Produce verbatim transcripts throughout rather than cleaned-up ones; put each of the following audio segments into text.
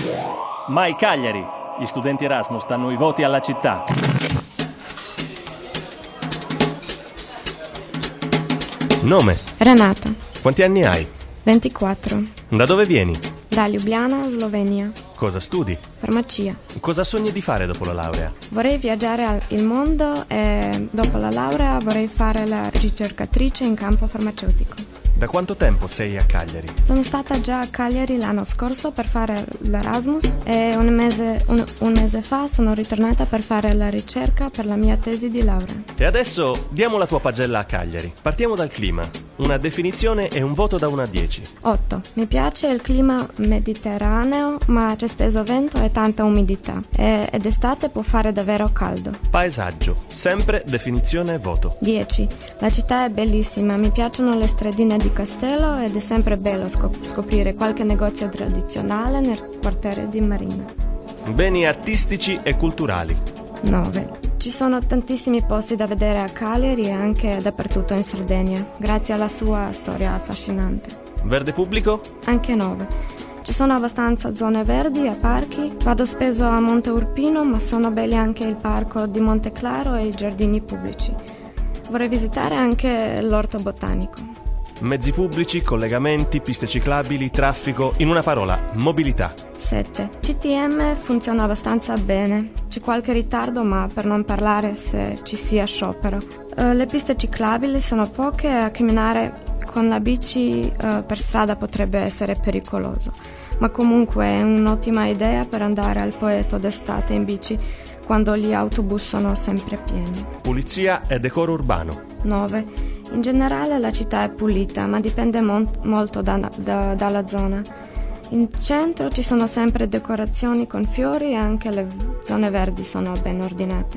Mai Cagliari, gli studenti Erasmus danno i voti alla città. Nome? Renata. Quanti anni hai? ventiquattro. Da dove vieni? Da Ljubljana, Slovenia. Cosa studi? Farmacia. Cosa sogni di fare dopo la laurea? Vorrei viaggiare al il mondo e dopo la laurea vorrei fare la ricercatrice in campo farmaceutico. Da quanto tempo sei a Cagliari? Sono stata già a Cagliari l'anno scorso per fare l'Erasmus e un mese, un, un mese fa sono ritornata per fare la ricerca per la mia tesi di laurea. E adesso diamo la tua pagella a Cagliari. Partiamo dal clima. Una definizione e un voto da uno a dieci. otto. Mi piace il clima mediterraneo, ma c'è spesso vento e tanta umidità. E, ed estate può fare davvero caldo. Paesaggio. Sempre definizione e voto. dieci. La città è bellissima, mi piacciono le stradine di Castello ed è sempre bello scop- scoprire qualche negozio tradizionale nel quartiere di Marina. Beni artistici e culturali. nove. Ci sono tantissimi posti da vedere a Cagliari e anche dappertutto in Sardegna, grazie alla sua storia affascinante. Verde pubblico? Anche nove. Ci sono abbastanza zone verdi e parchi. Vado spesso a Monte Urpino, ma sono belli anche il parco di Monteclaro e i giardini pubblici. Vorrei visitare anche l'orto botanico. Mezzi pubblici, collegamenti, piste ciclabili, traffico, in una parola, mobilità. sette. C T M funziona abbastanza bene. C'è qualche ritardo, ma per non parlare se ci sia sciopero. Uh, le piste ciclabili sono poche e a camminare con la bici uh, per strada potrebbe essere pericoloso. Ma comunque è un'ottima idea per andare al Poeto d'estate in bici quando gli autobus sono sempre pieni. Pulizia e decoro urbano. nove. In generale la città è pulita, ma dipende mon- molto da, da, dalla zona. In centro ci sono sempre decorazioni con fiori e anche le v- zone verdi sono ben ordinate.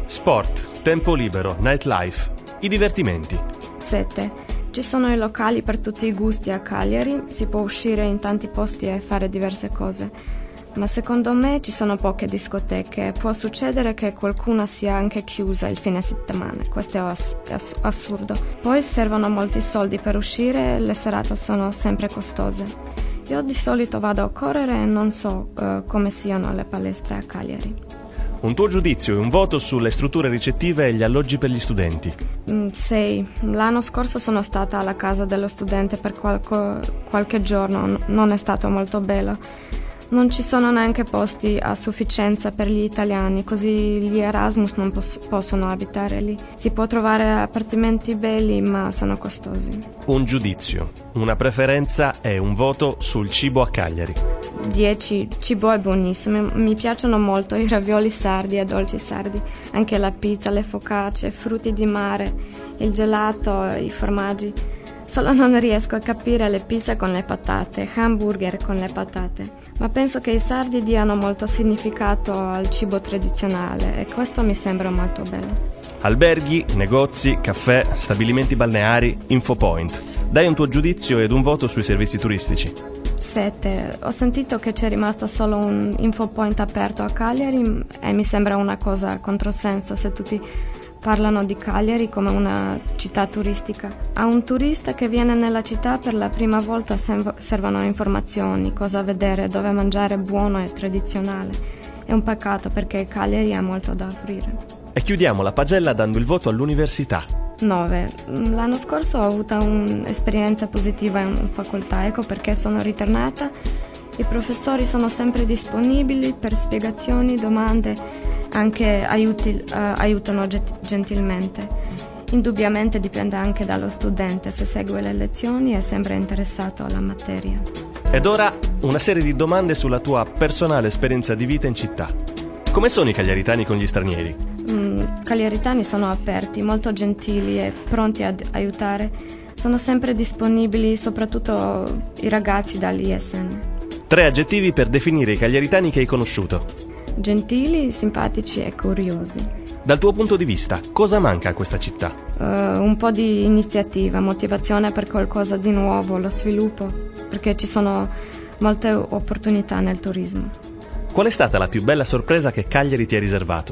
Sport, tempo libero, nightlife, i divertimenti. sette. Ci sono i locali per tutti i gusti a Cagliari, si può uscire in tanti posti e fare diverse cose. Ma secondo me ci sono poche discoteche, può succedere che qualcuna sia anche chiusa il fine settimana, questo è, ass- è ass- assurdo. Poi servono molti soldi per uscire e le serate sono sempre costose. Io di solito vado a correre e non so uh, come siano le palestre a Cagliari. Un tuo giudizio e un voto sulle strutture ricettive e gli alloggi per gli studenti. sei. Mm, L'anno scorso sono stata alla casa dello studente per qualco, qualche giorno, n- non è stato molto bello. Non ci sono neanche posti a sufficienza per gli italiani, così gli Erasmus non pos- possono abitare lì. Si può trovare appartamenti belli, ma sono costosi. Un giudizio, una preferenza e un voto sul cibo a Cagliari. dieci. Cibo è buonissimo, mi piacciono molto i ravioli sardi e dolci sardi, anche la pizza, le focacce, frutti di mare, il gelato, i formaggi. Solo non riesco a capire le pizze con le patate, hamburger con le patate. Ma penso che i sardi diano molto significato al cibo tradizionale e questo mi sembra molto bello. Alberghi, negozi, caffè, stabilimenti balneari, infopoint. Dai un tuo giudizio ed un voto sui servizi turistici. sette. Ho sentito che c'è rimasto solo un infopoint aperto a Cagliari e mi sembra una cosa a controsenso se tutti parlano di Cagliari come una città turistica. A un turista che viene nella città per la prima volta servono informazioni, cosa vedere, dove mangiare buono e tradizionale. È un peccato perché Cagliari ha molto da offrire. E chiudiamo la pagella dando il voto all'università. nove. L'anno scorso ho avuto un'esperienza positiva in facoltà, ecco perché sono ritornata. I professori sono sempre disponibili per spiegazioni, domande, anche aiuti, uh, aiutano get- gentilmente. Indubbiamente dipende anche dallo studente se segue le lezioni e sembra interessato alla materia. Ed ora una serie di domande sulla tua personale esperienza di vita in città. Come sono i cagliaritani con gli stranieri? Mm, cagliaritani sono aperti, molto gentili e pronti ad aiutare. Sono sempre disponibili, soprattutto i ragazzi dall'I S N. Tre aggettivi per definire i cagliaritani che hai conosciuto. Gentili, simpatici e curiosi. Dal tuo punto di vista, cosa manca a questa città? Uh, un po' di iniziativa, motivazione per qualcosa di nuovo, lo sviluppo, perché ci sono molte opportunità nel turismo. Qual è stata la più bella sorpresa che Cagliari ti ha riservato?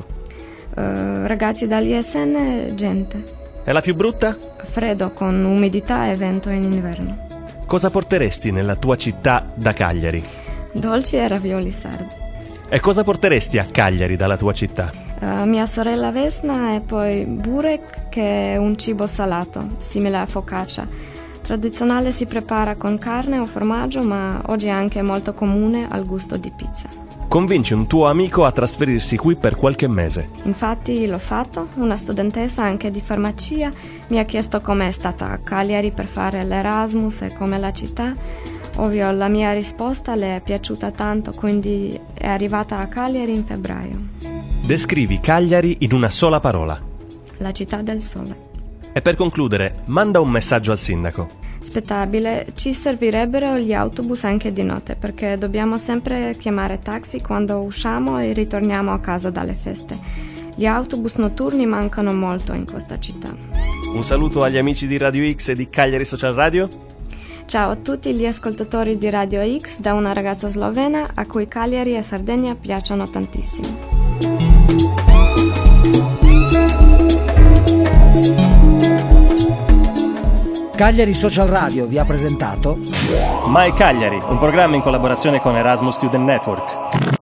Uh, ragazzi dall'I S N, gente. E la più brutta? Freddo, con umidità e vento in inverno. Cosa porteresti nella tua città da Cagliari? Dolci e ravioli sardi. E cosa porteresti a Cagliari dalla tua città? Uh, mia sorella Vesna e poi burek, che è un cibo salato, simile a focaccia. Tradizionale, si prepara con carne o formaggio, ma oggi è anche molto comune al gusto di pizza. Convinci un tuo amico a trasferirsi qui per qualche mese. Infatti l'ho fatto, una studentessa anche di farmacia mi ha chiesto com'è stata a Cagliari per fare l'Erasmus e com'è la città. Ovvio, la mia risposta le è piaciuta tanto, quindi è arrivata a Cagliari in febbraio. Descrivi Cagliari in una sola parola. La città del sole. E per concludere, manda un messaggio al sindaco. Aspettabile, ci servirebbero gli autobus anche di notte, perché dobbiamo sempre chiamare taxi quando usciamo e ritorniamo a casa dalle feste. Gli autobus notturni mancano molto in questa città. Un saluto agli amici di Radio X e di Cagliari Social Radio. Ciao a tutti gli ascoltatori di Radio X da una ragazza slovena a cui Cagliari e Sardegna piacciono tantissimo. Cagliari Social Radio vi ha presentato My Cagliari, un programma in collaborazione con Erasmus Student Network.